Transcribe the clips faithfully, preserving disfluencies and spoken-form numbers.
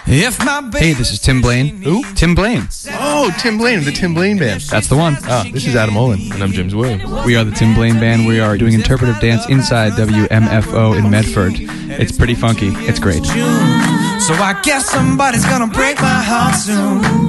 If my Hey, this is Tim Blaine. Who? Tim Blaine. Oh, Tim Blaine of the Tim Blaine Band. That's the one. Ah, this is Adam Olin. And I'm James Williams. We are the Tim Blaine Band. We are doing interpretive dance inside W M F O in Medford. It's pretty funky. It's great. So I guess somebody's gonna break my heart soon.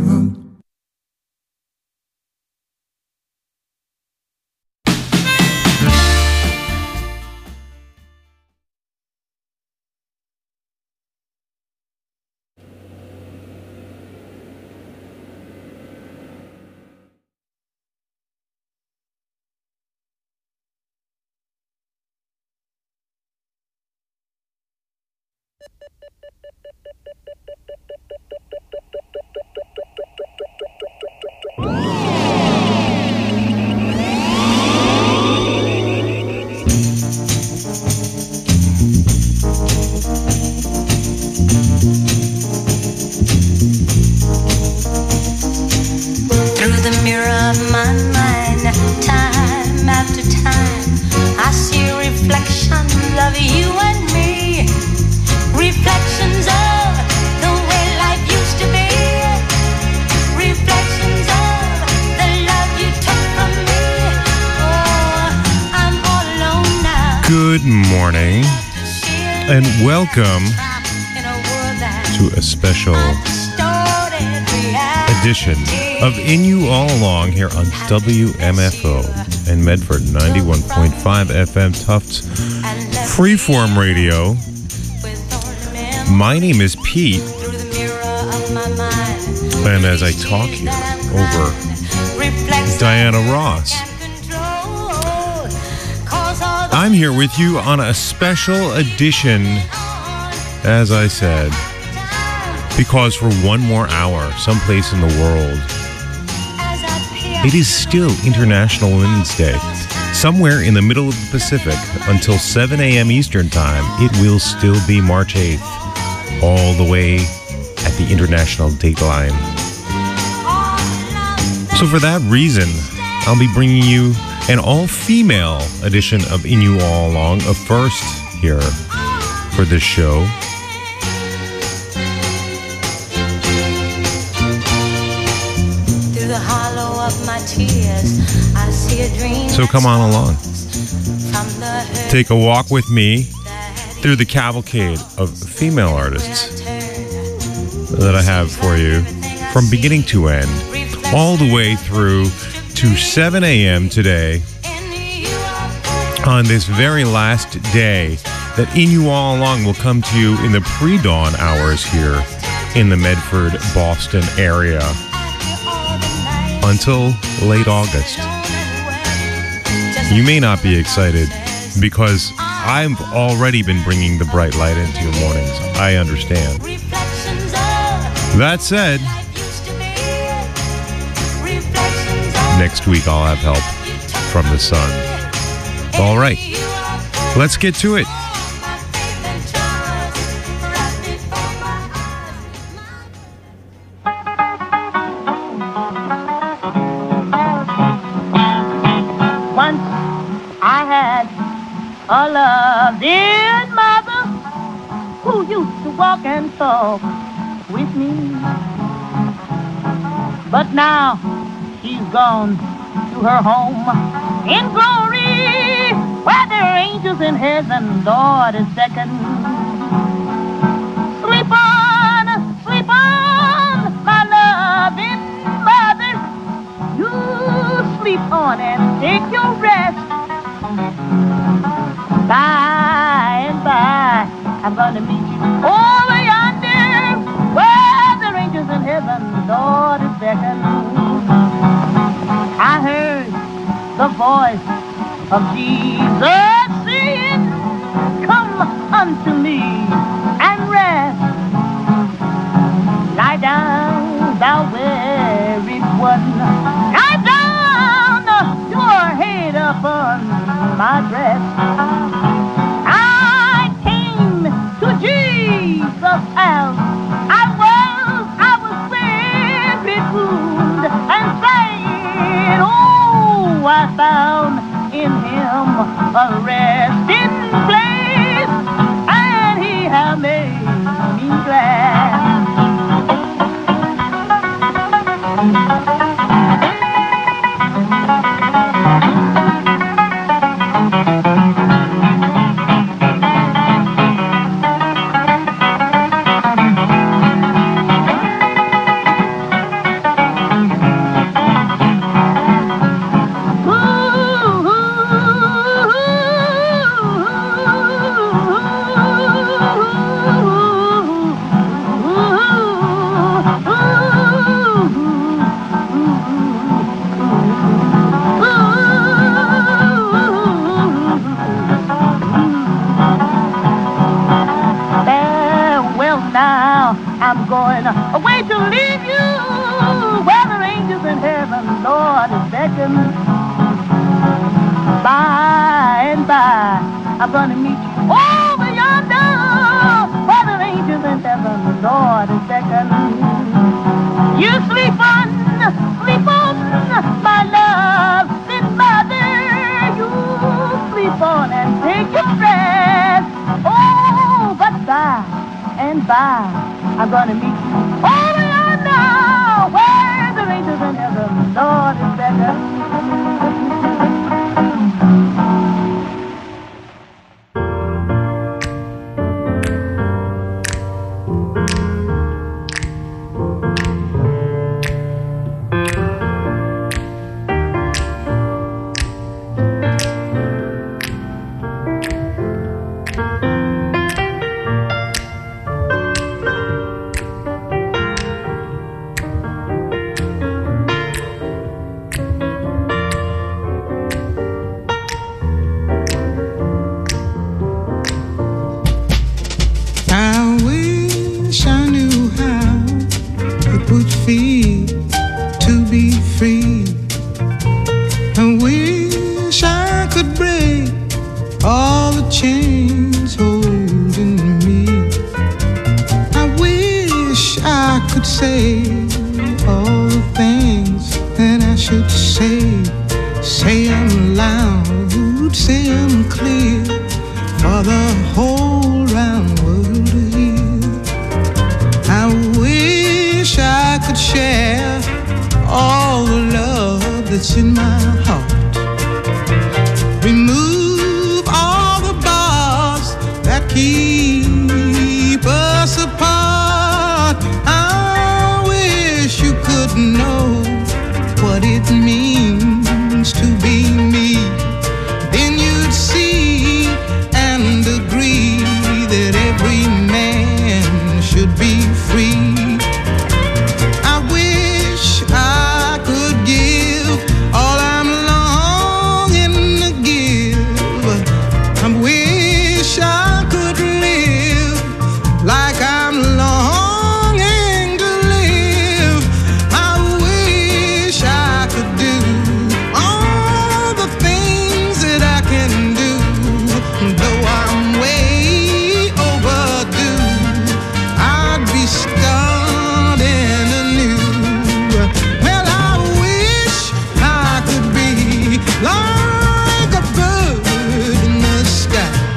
Good morning, and welcome to a special edition of In You All Along here on W M F O and Medford ninety-one point five F M Tufts Freeform Radio. My name is Pete, and as I talk here over Diana Ross, I'm here with you on a special edition, as I said, because for one more hour, someplace in the world, it is still International Women's Day. Somewhere in the middle of the Pacific, until seven a.m. Eastern Time, it will still be March eighth, all the way at the International Dateline. So for that reason, I'll be bringing you an all-female edition of In You All Along, a first here for this show. Through the hollow of my tears, I see a dream. So come on along. Take a walk with me through the cavalcade of female artists that I have for you from beginning to end, all the way through to seven a.m. today, on this very last day that In You All Along will come to you in the pre-dawn hours here in the Medford, Boston area until late August. You may not be excited because I've already been bringing the bright light into your mornings. I understand. That said, next week I'll have help from the sun. All right, let's get to it. Once I had a loving mother who used to walk and talk with me, but now she's gone to her home in glory, where there are angels in heaven, Lord is beckon. Sleep on, sleep on, my loving mother. You sleep on and take your rest. By and by, I'm gonna meet you over yonder, where there are angels in heaven, Lord is beckon. I heard the voice of Jesus saying, come unto me and rest. Lie down, thou weary one. Lie down, your head upon my breast. I came to Jesus as I was, I was very wounded and sad. Oh, I found in him a resting place, and he has made me glad. I'm gonna meet you over yonder, where the angels in heaven, the Lord is beckoning. You sleep on, sleep on, my love, then mother, you sleep on and take your rest. Oh, but by and by, I'm gonna meet you over yonder, where the angels in heaven, the Lord is beckoning. Like a bird in the sky.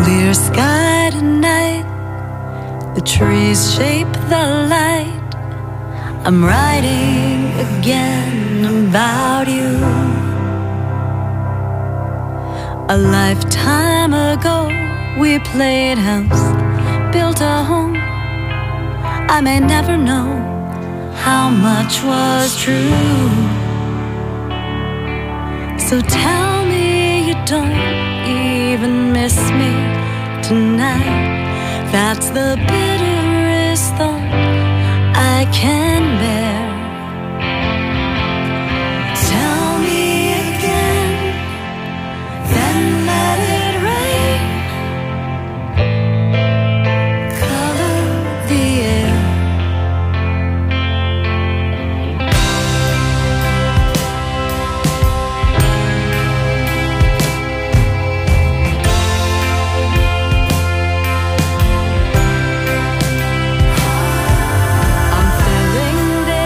Clear sky tonight, the trees shape the light. I'm writing again about you. A lifetime ago, we played house, built a home. I may never know how much was true. So tell me you don't even miss me tonight. That's the bitterest thought I can bear. Tell me again, then let it rain. Color the air. I'm filling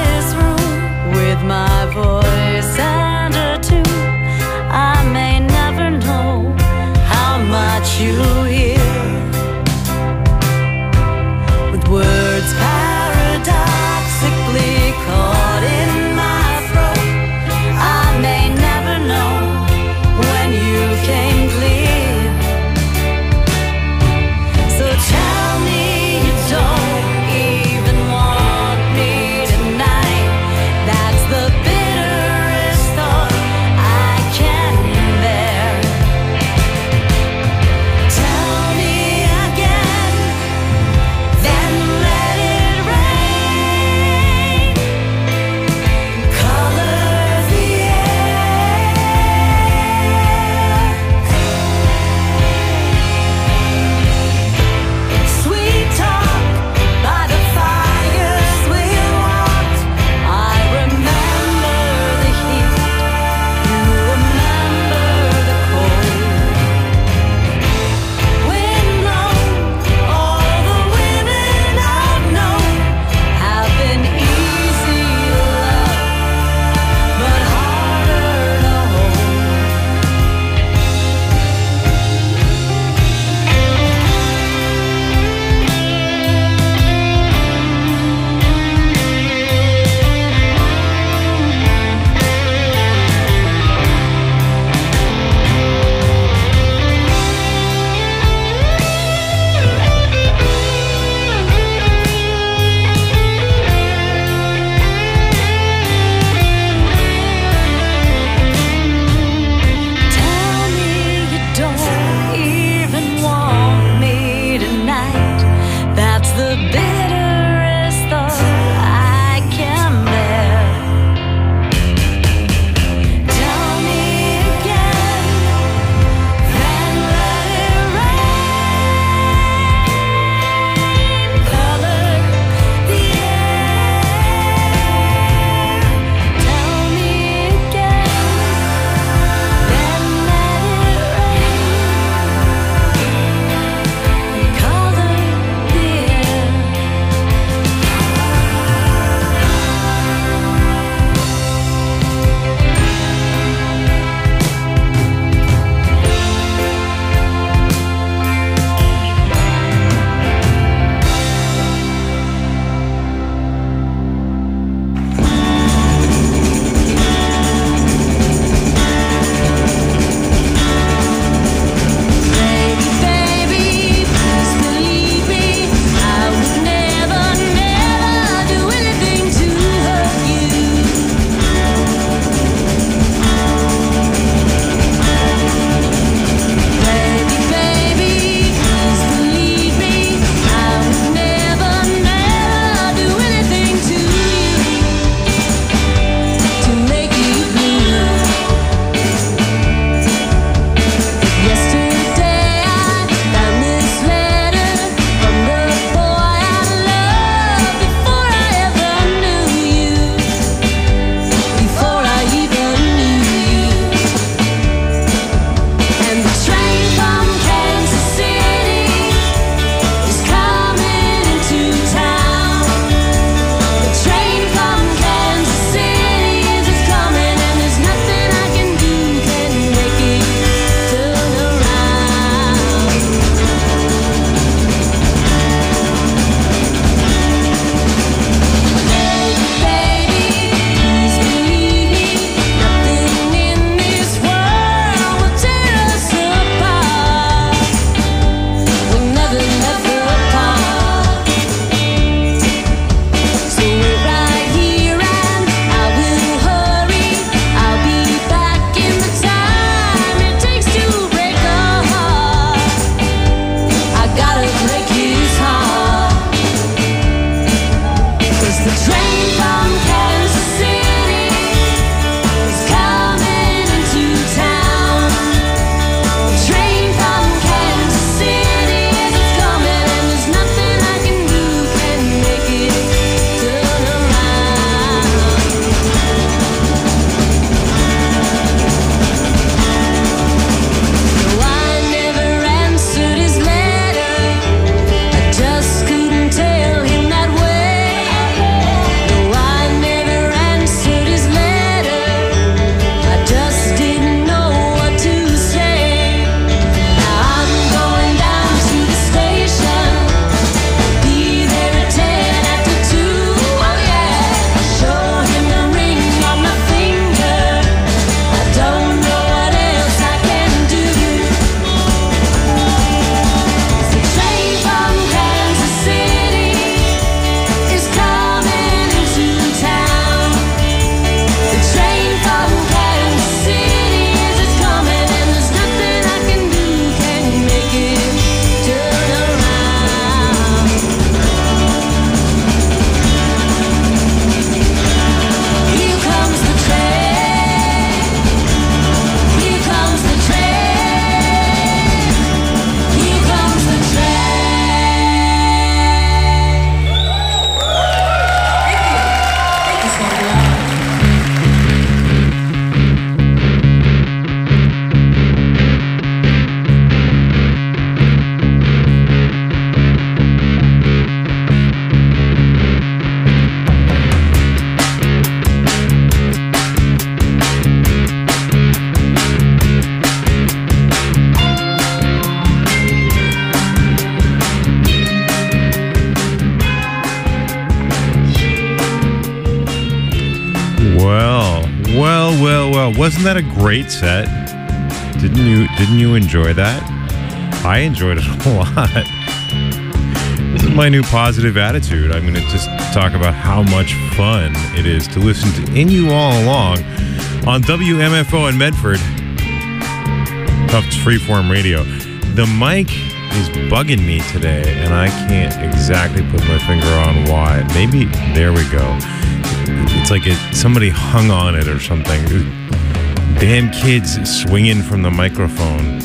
wasn't that a great set? Didn't you Didn't you enjoy that? I enjoyed it a lot. This is my new positive attitude. I'm going to just talk about how much fun it is to listen to in you all along on W M F O in Medford. Oh, it's Freeform Radio. The mic is bugging me today, and I can't exactly put my finger on why. Maybe, there we go. It's like it, somebody hung on it or something. Damn kids swinging from the microphone.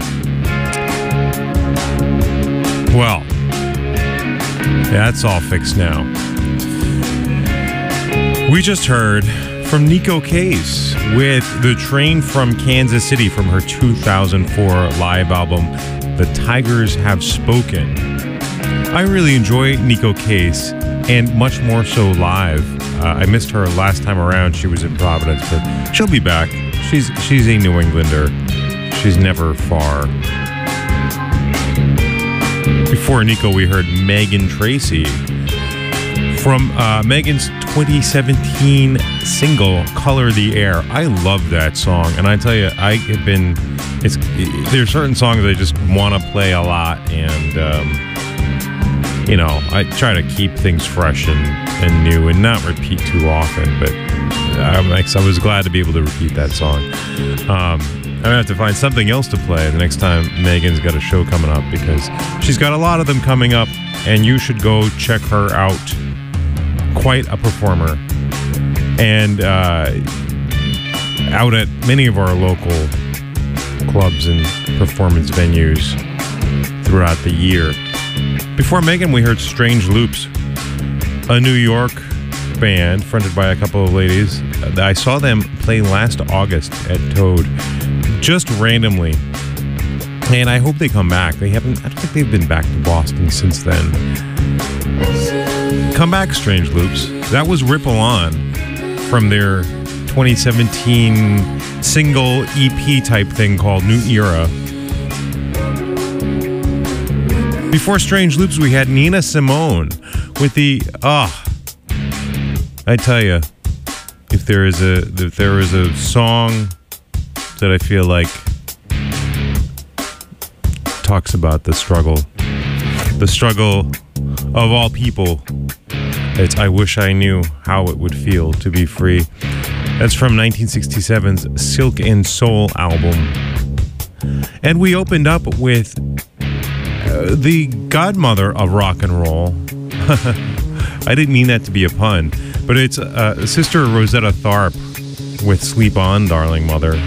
Well, that's all fixed now. We just heard from Neko Case with The Train from Kansas City from her two thousand four live album, The Tigers Have Spoken. I really enjoy Neko Case, and much more so live. Uh, I missed her last time around. She was in Providence, but she'll be back. She's she's a New Englander. She's never far. Before Neko, we heard Megan Tracy from uh, Megan's twenty seventeen single "Color the Air." I love that song, and I tell you, I have been. It's there are certain songs I just want to play a lot, and um, you know, I try to keep things fresh and, and new, and not repeat too often. But I'm, I was glad to be able to repeat that song. Um, I'm gonna have to find something else to play the next time Megan's got a show coming up, because she's got a lot of them coming up, and you should go check her out. Quite a performer, and uh, out at many of our local clubs and performance venues throughout the year. Before Megan, we heard Strange Loops, a New York band fronted by a couple of ladies. I saw them play last August at Toad, just randomly, and I hope they come back. They haven't. I don't think they've been back to Boston since then. Come back, Strange Loops. That was Ripple On from their twenty seventeen single E P type thing called New Era. Before Strange Loops, we had Nina Simone with the ah. I tell you, if there is a if there is a song that I feel like talks about the struggle, the struggle of all people, it's I Wish I Knew How It Would Feel to Be Free. That's from nineteen sixty-seven's Silk and Soul album. And we opened up with uh, the godmother of rock and roll. I didn't mean that to be a pun, but it's uh, Sister Rosetta Tharpe with Sleep On, Darling Mother.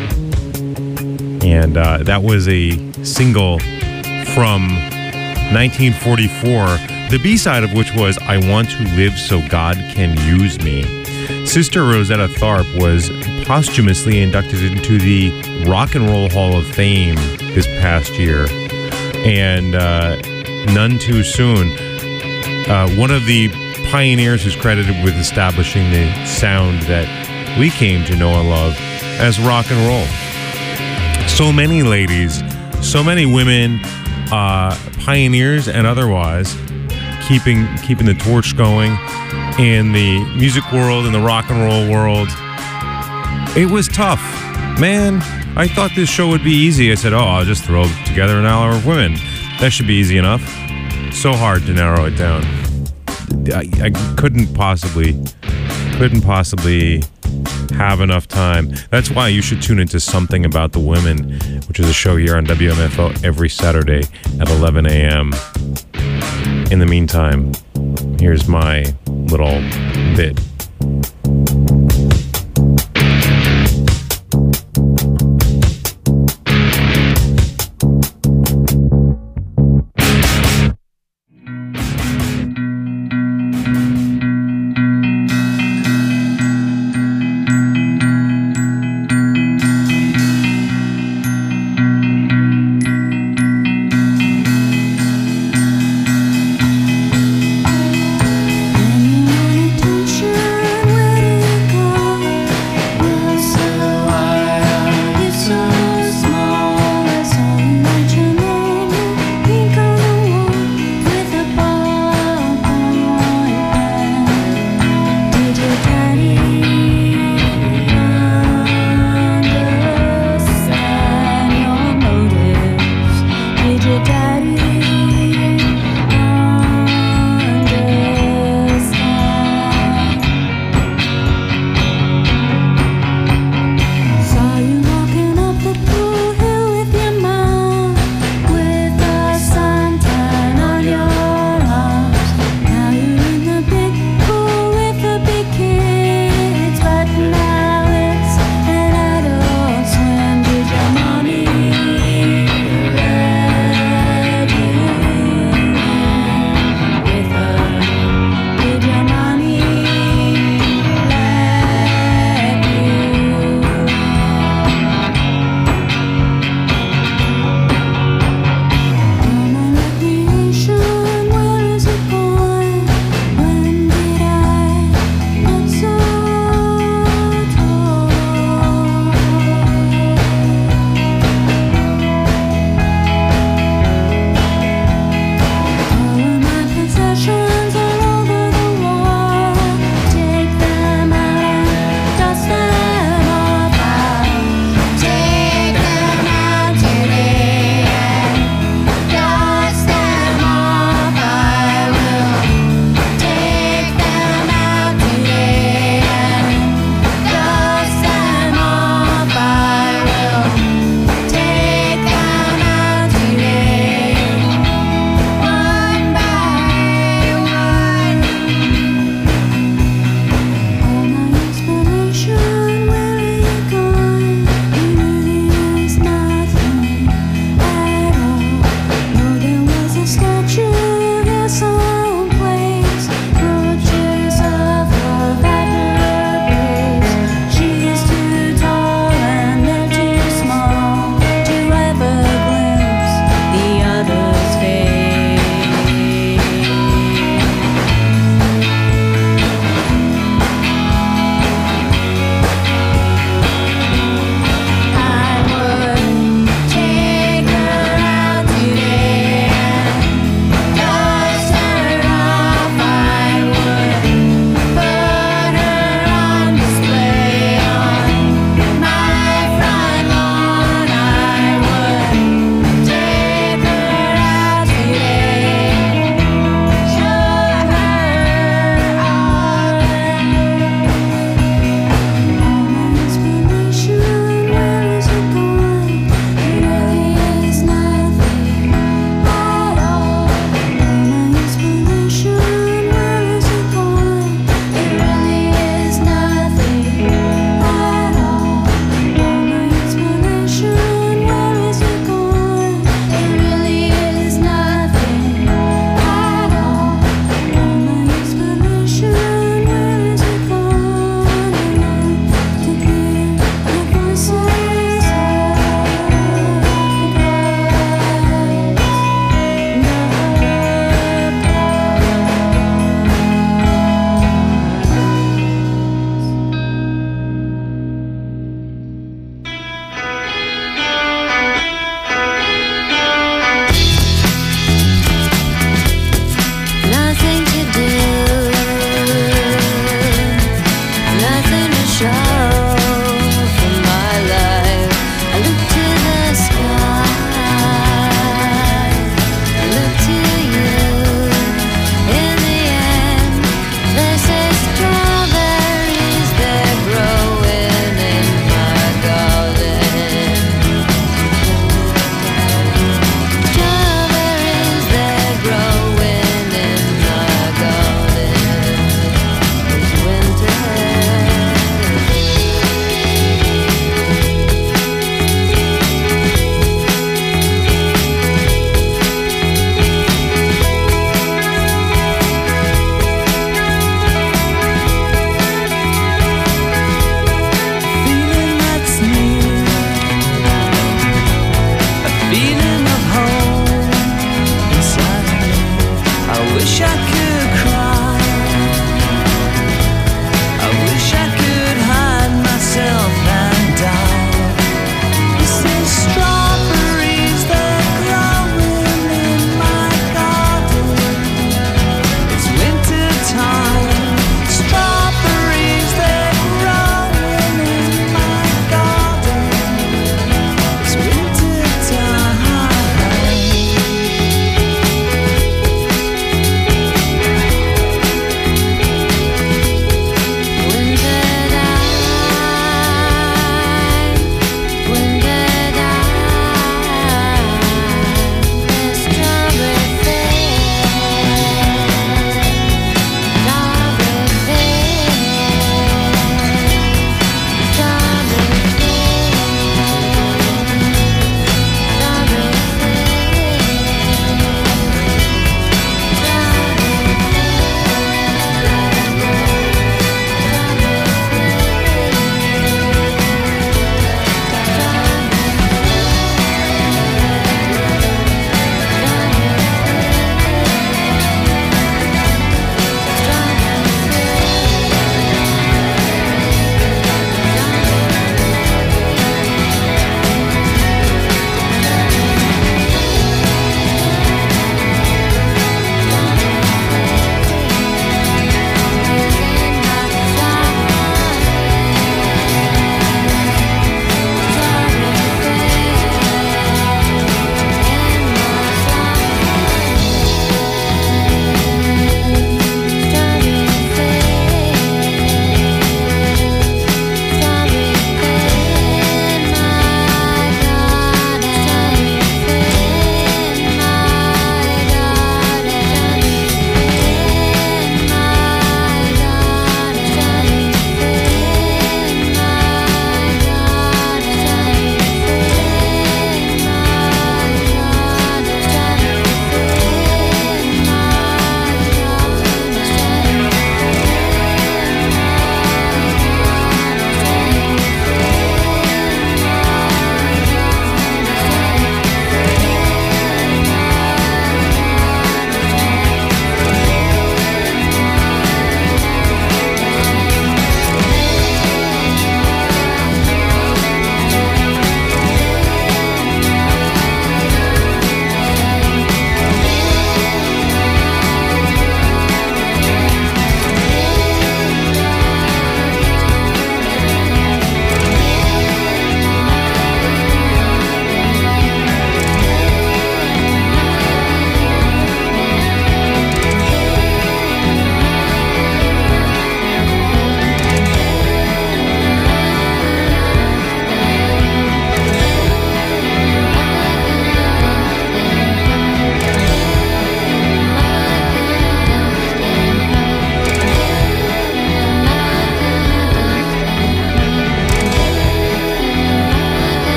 And uh, that was a single from nineteen forty-four, the B-side of which was I Want to Live So God Can Use Me. Sister Rosetta Tharpe was posthumously inducted into the Rock and Roll Hall of Fame this past year, and uh, none too soon. Uh, one of the pioneers who's credited with establishing the sound that we came to know and love as rock and roll. So many ladies, so many women, uh, pioneers and otherwise, keeping keeping the torch going in the music world, in the rock and roll world. It was tough. Man, I thought this show would be easy. I said, oh, I'll just throw together an hour of women. That should be easy enough. So hard to narrow it down. I, I couldn't possibly, couldn't possibly have enough time. That's why you should tune into Something About the Women, which is a show here on W M F O every Saturday at eleven a.m. In the meantime, here's my little bit. Anyone attention?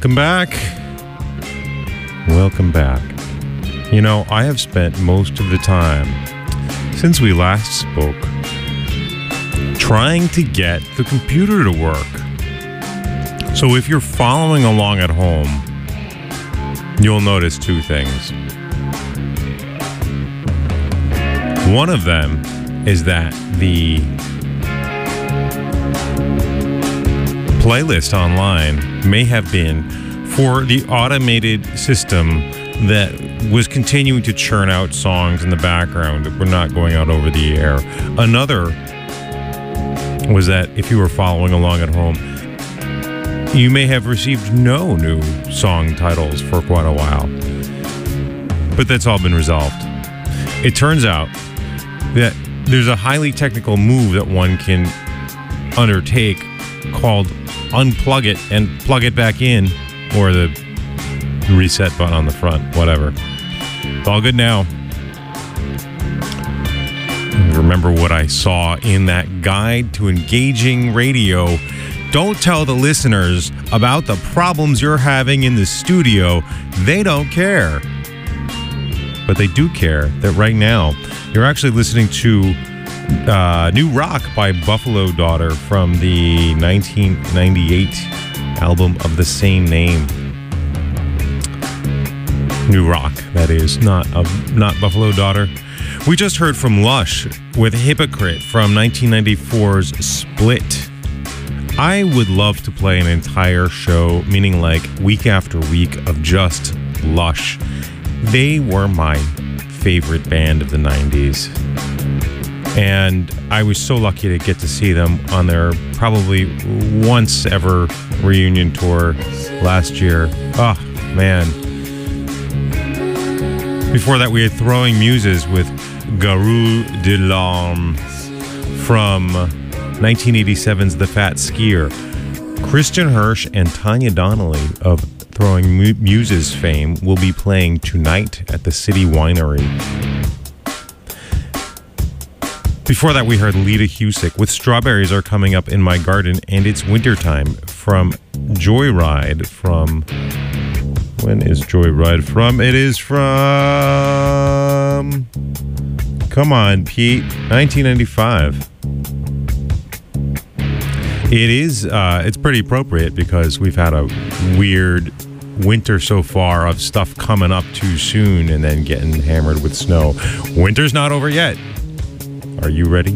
Welcome back. Welcome back. You know, I have spent most of the time since we last spoke trying to get the computer to work. So if you're following along at home, you'll notice two things. One of them is that the playlist online may have been for the automated system that was continuing to churn out songs in the background that were not going out over the air. Another was that if you were following along at home, you may have received no new song titles for quite a while. But that's all been resolved. It turns out that there's a highly technical move that one can undertake called unplug it and plug it back in, or the reset button on the front, whatever. It's all good now. Remember what I saw in that guide to engaging radio. Don't tell the listeners about the problems you're having in the studio. They don't care. But they do care that right now you're actually listening to uh, New Rock by Buffalo Daughter from the nineteen ninety-eight album of the same name. New Rock, that is, not uh, not Buffalo Daughter. We just heard from Lush with Hypocrite from nineteen ninety-four's Split. I would love to play an entire show, meaning like week after week, of just Lush. They were my favorite band of the nineties. And I was so lucky to get to see them on their probably once ever reunion tour last year. Oh, man. Before that, we had Throwing Muses with Garou de Larmes from nineteen eighty-seven's The Fat Skier. Christian Hirsch and Tanya Donnelly of Throwing Muses fame will be playing tonight at the City Winery. Before that, we heard Lita Husick with Strawberries Are Coming Up in My Garden and It's Wintertime from Joyride from... When is Joyride from? It is from... Come on, Pete. nineteen ninety-five. It is, uh, it's pretty appropriate because we've had a weird winter so far of stuff coming up too soon and then getting hammered with snow. Winter's not over yet. Are you ready?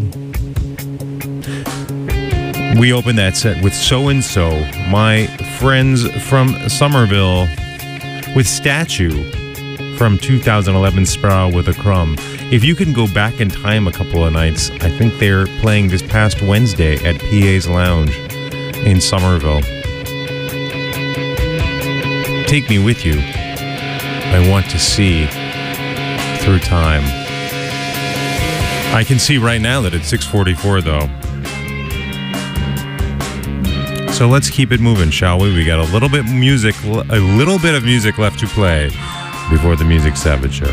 We opened that set with So and So, my friends from Somerville, with Statue from two thousand eleven Sparrow with a Crumb. If you can go back in time a couple of nights, I think they're playing this past Wednesday at P A's Lounge in Somerville. Take me with you. I want to see through time. I can see right now that it's six forty-four though. So let's keep it moving, shall we? We got a little bit music, a little bit of music left to play before the Music Savage Show.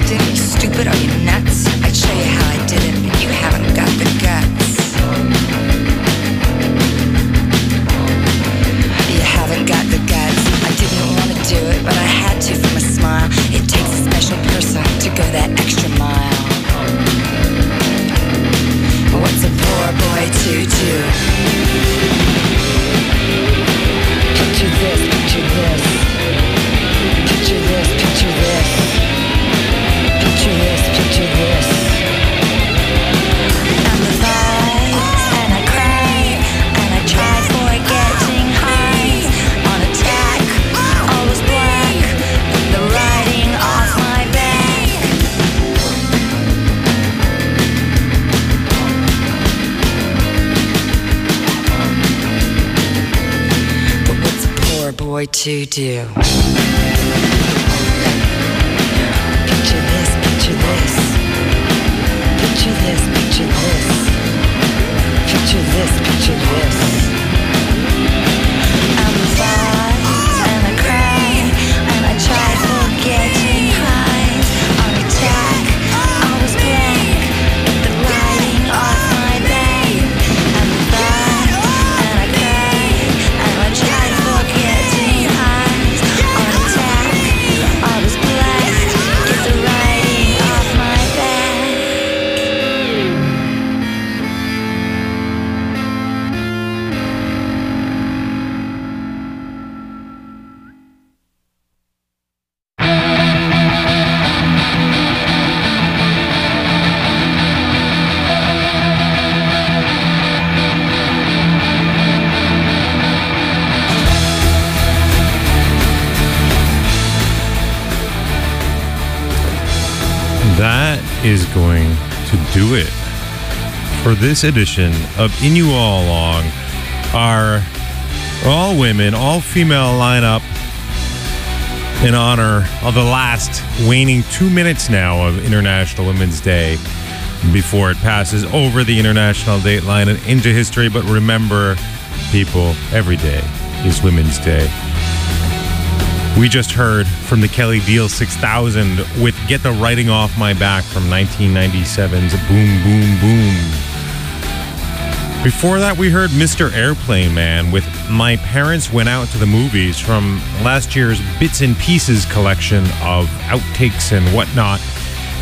did it? You stupid? Are you nuts? I'd show you how I did it, but you haven't got the guts. You haven't got the guts. I didn't want to do it, but I had to from a smile. It takes a special person to go that extra mile. What's a poor boy to do? Picture this, picture this. Picture this, picture this. Picture this, picture this. And the vibes, and I cry, and I try forgetting highs. On attack, all was black, the writing off my back. But what's a poor boy to do? Picture this, picture this. Picture this, picture this. Picture this, picture this. I'm the vibes, and I cry, and I try forgetting highs. On attack, I was blank, with the writing off my back. I'm the vibes, and I cry, and I try forgetting highs. On attack, I was blank, with the writing off my back. That is going to do it for this edition of In You All Along, our all women, all female lineup in honor of the last waning two minutes now of International Women's Day before it passes over the international date line and into history. But remember, people, every day is Women's Day. We just heard from the Kelly Deal six thousand with Get the Writing Off My Back from nineteen ninety-seven's Boom Boom Boom. Before that, we heard Mister Airplane Man with My Parents Went Out to the Movies from last year's Bits and Pieces collection of outtakes and whatnot